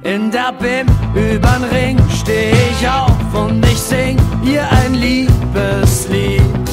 In der BIM übern Ring steh ich auf und ich sing ihr ein Liebeslied.